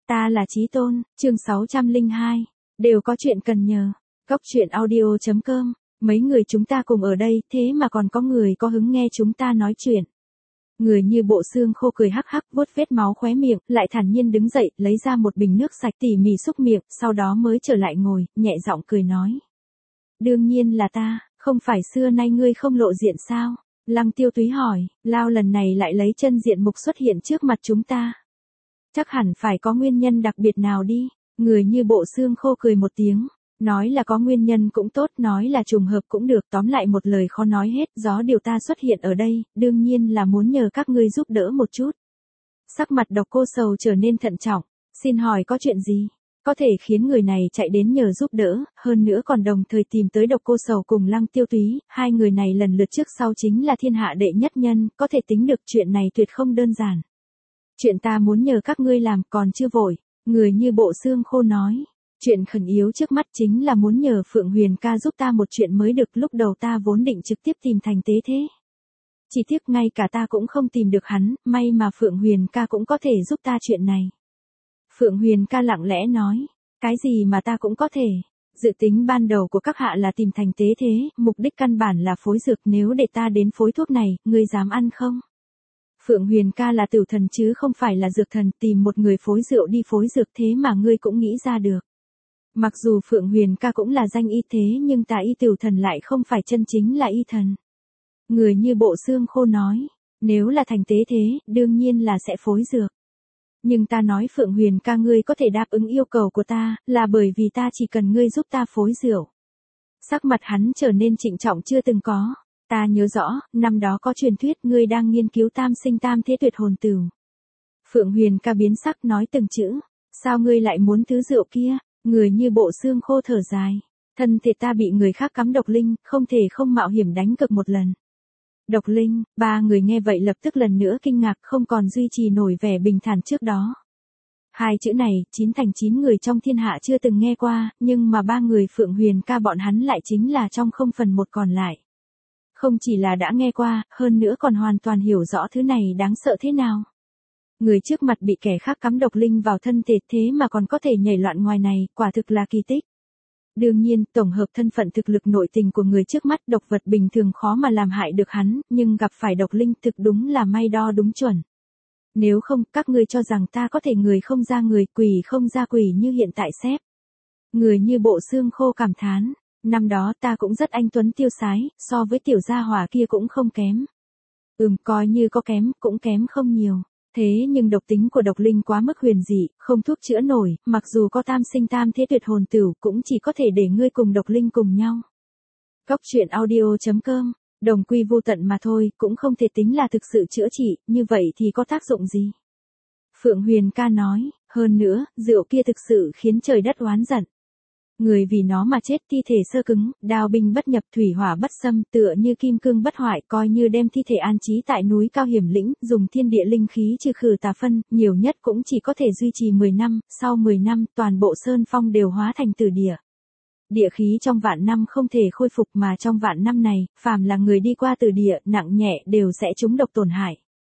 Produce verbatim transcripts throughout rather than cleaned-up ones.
Ta là Chí Tôn, chương sáu trăm lẻ hai, đều có chuyện cần nhờ. Góc truyện audio chấm com, mấy người chúng ta cùng ở đây, thế mà còn có người có hứng nghe chúng ta nói chuyện. Người như bộ xương khô cười hắc hắc vuốt vết máu khóe miệng, lại thản nhiên đứng dậy, lấy ra một bình nước sạch tỉ mỉ xúc miệng, sau đó mới trở lại ngồi, nhẹ giọng cười nói. Đương nhiên là ta, không phải xưa nay ngươi không lộ diện sao? Lăng Tiêu Túy hỏi, Lao lần này lại lấy chân diện mục xuất hiện trước mặt chúng ta. Chắc hẳn phải có nguyên nhân đặc biệt nào đi. Người như bộ xương khô cười một tiếng, nói là có nguyên nhân cũng tốt, nói là trùng hợp cũng được, tóm lại một lời khó nói hết, gió điều ta xuất hiện ở đây, đương nhiên là muốn nhờ các ngươi giúp đỡ một chút. Sắc mặt Độc Cô Sầu trở nên thận trọng, xin hỏi có chuyện gì? Có thể khiến người này chạy đến nhờ giúp đỡ, hơn nữa còn đồng thời tìm tới Độc Cô Sầu cùng Lăng Tiêu Túy, hai người này lần lượt trước sau chính là thiên hạ đệ nhất nhân, có thể tính được chuyện này tuyệt không đơn giản. Chuyện ta muốn nhờ các ngươi làm còn chưa vội, người như bộ xương khô nói. Chuyện khẩn yếu trước mắt chính là muốn nhờ Phượng Huyền ca giúp ta một chuyện mới được, lúc đầu ta vốn định trực tiếp tìm Thành Tế Thế. Chỉ tiếc ngay cả ta cũng không tìm được hắn, may mà Phượng Huyền ca cũng có thể giúp ta chuyện này. Phượng Huyền ca lặng lẽ nói, cái gì mà ta cũng có thể. Dự tính ban đầu của các hạ là tìm Thành Tế Thế, mục đích căn bản là phối dược, nếu để ta đến phối thuốc này, ngươi dám ăn không? Phượng Huyền ca là tử thần chứ không phải là dược thần, tìm một người phối rượu đi phối dược thế mà ngươi cũng nghĩ ra được. Mặc dù Phượng Huyền ca cũng là danh y thế nhưng tà y tiểu thần lại không phải chân chính là y thần. Người như bộ xương khô nói, nếu là Thành Tế Thế, đương nhiên là sẽ phối dược. Nhưng ta nói Phượng Huyền ca ngươi có thể đáp ứng yêu cầu của ta, là bởi vì ta chỉ cần ngươi giúp ta phối rượu. Sắc mặt hắn trở nên trịnh trọng chưa từng có. Ta nhớ rõ, năm đó có truyền thuyết ngươi đang nghiên cứu tam sinh tam thế tuyệt hồn tửu. Phượng Huyền ca biến sắc nói từng chữ, sao ngươi lại muốn thứ rượu kia? Người như bộ xương khô thở dài, thân thể ta bị người khác cắm độc linh, không thể không mạo hiểm đánh cược một lần. Độc linh, ba người nghe vậy lập tức lần nữa kinh ngạc, không còn duy trì nổi vẻ bình thản trước đó. Hai chữ này, chín thành chín người trong thiên hạ chưa từng nghe qua, nhưng mà ba người Phượng Huyền ca bọn hắn lại chính là trong không phần một còn lại. Không chỉ là đã nghe qua, hơn nữa còn hoàn toàn hiểu rõ thứ này đáng sợ thế nào. Người trước mặt bị kẻ khác cắm độc linh vào thân thể thế mà còn có thể nhảy loạn ngoài này, quả thực là kỳ tích. Đương nhiên, tổng hợp thân phận thực lực nội tình của người trước mắt, độc vật bình thường khó mà làm hại được hắn, nhưng gặp phải độc linh thực đúng là may đo đúng chuẩn. Nếu không, các ngươi cho rằng ta có thể người không ra người, quỷ không ra quỷ như hiện tại xếp. Người như bộ xương khô cảm thán. Năm đó ta cũng rất anh tuấn tiêu sái, so với tiểu gia hỏa kia cũng không kém. Ừm, coi như có kém, cũng kém không nhiều. Thế nhưng độc tính của độc linh quá mức huyền dị, không thuốc chữa nổi, mặc dù có tam sinh tam thế tuyệt hồn tửu, cũng chỉ có thể để ngươi cùng độc linh cùng nhau. Góc truyện audio chấm com, đồng quy vô tận mà thôi, cũng không thể tính là thực sự chữa trị, như vậy thì có tác dụng gì? Phượng Huyền ca nói, hơn nữa, rượu kia thực sự khiến trời đất oán giận. Người vì nó mà chết, thi thể sơ cứng, đao binh bất nhập, thủy hỏa bất xâm, tựa như kim cương bất hoại, coi như đem thi thể an trí tại núi cao hiểm lĩnh, dùng thiên địa linh khí trừ khử tà phân, nhiều nhất cũng chỉ có thể duy trì mười năm, sau mười năm, toàn bộ sơn phong đều hóa thành tử địa. Địa khí trong vạn năm không thể khôi phục, mà trong vạn năm này, phàm là người đi qua tử địa, nặng nhẹ đều sẽ trúng độc tổn hại.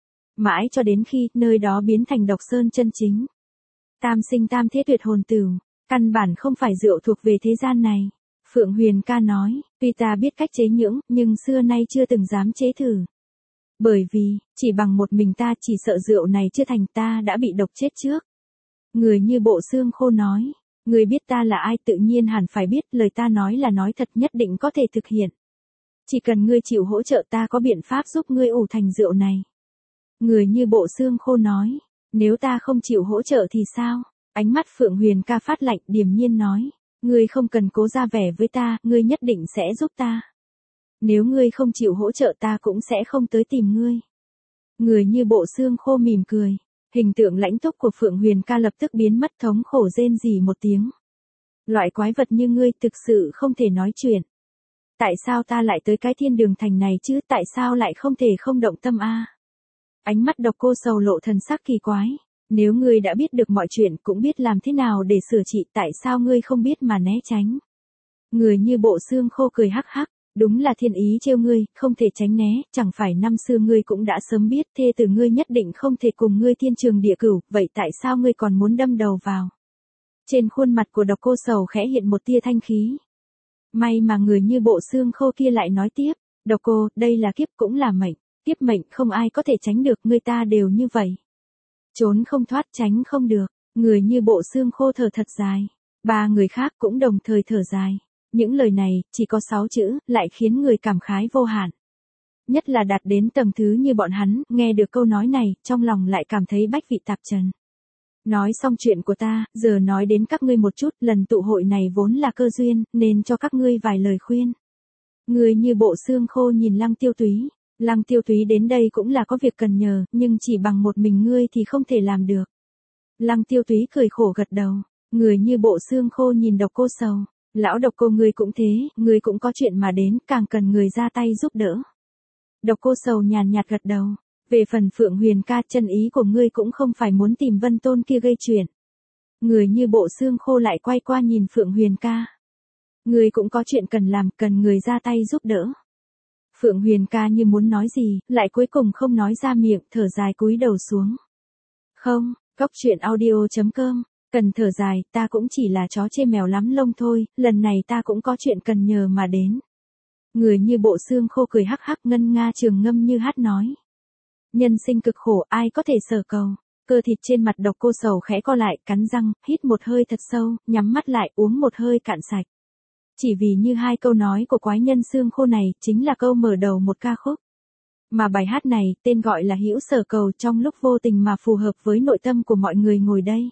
Mãi cho đến khi, nơi đó biến thành độc sơn chân chính. Tam sinh tam thế tuyệt hồn tửu. Căn bản không phải rượu thuộc về thế gian này. Phượng Huyền ca nói, tuy ta biết cách chế nhưỡng, nhưng xưa nay chưa từng dám chế thử. Bởi vì, chỉ bằng một mình ta chỉ sợ rượu này chưa thành, ta đã bị độc chết trước. Người như bộ xương khô nói, người biết ta là ai, tự nhiên hẳn phải biết, lời ta nói là nói thật, nhất định có thể thực hiện. Chỉ cần ngươi chịu hỗ trợ, ta có biện pháp giúp ngươi ủ thành rượu này. Người như bộ xương khô nói, nếu ta không chịu hỗ trợ thì sao? Ánh mắt Phượng Huyền ca phát lạnh, điềm nhiên nói, ngươi không cần cố ra vẻ với ta, ngươi nhất định sẽ giúp ta. Nếu ngươi không chịu hỗ trợ ta cũng sẽ không tới tìm ngươi. Người như bộ xương khô mỉm cười, hình tượng lãnh túc của Phượng Huyền ca lập tức biến mất, thống khổ rên rỉ một tiếng. Loại quái vật như ngươi thực sự không thể nói chuyện. Tại sao ta lại tới cái thiên đường thành này chứ, tại sao lại không thể không động tâm a? Ánh mắt Độc Cô Sầu lộ thần sắc kỳ quái. Nếu ngươi đã biết được mọi chuyện, cũng biết làm thế nào để sửa trị, tại sao ngươi không biết mà né tránh? Người như bộ xương khô cười hắc hắc, Đúng là thiên ý trêu ngươi, không thể tránh né, chẳng phải năm xưa ngươi cũng đã sớm biết thê tử ngươi nhất định không thể cùng ngươi thiên trường địa cửu, vậy tại sao ngươi còn muốn đâm đầu vào? Trên khuôn mặt của Độc Cô Sầu khẽ hiện một tia thanh khí. May mà người như Bộ Xương Khô kia lại nói tiếp, Độc Cô, đây là kiếp cũng là mệnh, kiếp mệnh không ai có thể tránh được, người ta đều như vậy. Trốn không thoát tránh không được, người như Bộ Xương Khô thở thật dài. Ba người khác cũng đồng thời thở dài. Những lời này, chỉ có sáu chữ, lại khiến người cảm khái vô hạn. Nhất là đạt đến tầng thứ như bọn hắn, nghe được câu nói này, trong lòng lại cảm thấy bách vị tạp trần. Nói xong chuyện của ta, giờ nói đến các ngươi một chút, lần tụ hội này vốn là cơ duyên, nên cho các ngươi vài lời khuyên. Người như Bộ Xương Khô nhìn Lăng Tiêu Túy. Lăng Tiêu Túy đến đây cũng là có việc cần nhờ, nhưng chỉ bằng một mình ngươi thì không thể làm được. Lăng Tiêu Túy cười khổ gật đầu. Người như Bộ Xương Khô nhìn Độc Cô Sầu. Lão Độc Cô ngươi cũng thế, ngươi cũng có chuyện mà đến, càng cần người ra tay giúp đỡ. Độc Cô Sầu nhàn nhạt gật đầu. Về phần Phượng Huyền ca, chân ý của ngươi cũng không phải muốn tìm Vân Tôn kia gây chuyện. Người như Bộ Xương Khô lại quay qua nhìn Phượng Huyền ca. Ngươi cũng có chuyện cần làm, cần người ra tay giúp đỡ. Phượng Huyền ca như muốn nói gì, lại cuối cùng không nói ra miệng, thở dài cúi đầu xuống. Không, Cốc Truyện Audio chấm com. Cần thở dài, ta cũng chỉ là chó chê mèo lắm lông thôi, lần này ta cũng có chuyện cần nhờ mà đến. Người như Bộ Xương Khô cười hắc hắc, ngân nga trường ngâm như hát nói. Nhân sinh cực khổ, ai có thể sở cầu. Cơ thịt trên mặt Độc Cô Sầu khẽ co lại, cắn răng, hít một hơi thật sâu, nhắm mắt lại, uống một hơi cạn sạch. Chỉ vì như hai câu nói của quái nhân xương khô này, chính là câu mở đầu một ca khúc. Mà bài hát này, tên gọi là Hữu Sở Cầu, trong lúc vô tình mà phù hợp với nội tâm của mọi người ngồi đây.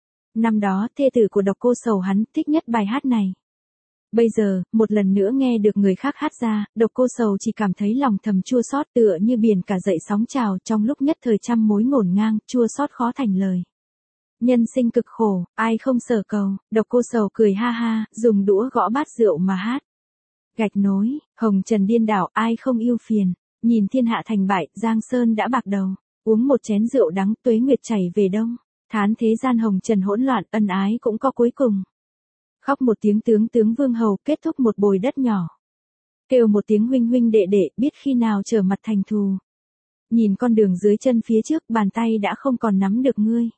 Năm đó, thê tử của Độc Cô Sầu hắn thích nhất bài hát này. Bây giờ, một lần nữa nghe được người khác hát ra, Độc Cô Sầu chỉ cảm thấy lòng thầm chua xót, tựa như biển cả dậy sóng trào, trong lúc nhất thời trăm mối ngổn ngang, chua xót khó thành lời. Nhân sinh cực khổ, ai không sở cầu. Độc Cô Sầu cười ha ha, dùng đũa gõ bát rượu mà hát. Gạch nối, hồng trần điên đảo, ai không yêu phiền. Nhìn thiên hạ thành bại, Giang Sơn đã bạc đầu. Uống một chén rượu đắng, tuế nguyệt chảy về đông. Thán thế gian hồng trần hỗn loạn, ân ái cũng có cuối cùng. Khóc một tiếng tướng tướng vương hầu, kết thúc một bồi đất nhỏ. Kêu một tiếng huynh huynh đệ đệ, biết khi nào trở mặt thành thù. Nhìn con đường dưới chân phía trước, bàn tay đã không còn nắm được ngươi.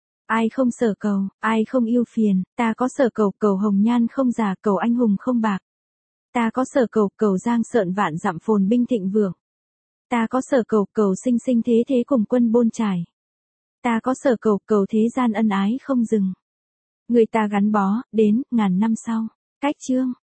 Ai không sở cầu, ai không yêu phiền, ta có sở cầu, cầu hồng nhan không già, cầu anh hùng không bạc. Ta có sở cầu, cầu giang sợn vạn dặm phồn binh thịnh vượng. Ta có sở cầu, cầu sinh sinh thế thế cùng quân bôn trải. Ta có sở cầu, cầu thế gian ân ái không dừng. Người ta gắn bó, đến, ngàn năm sau. Cách chương.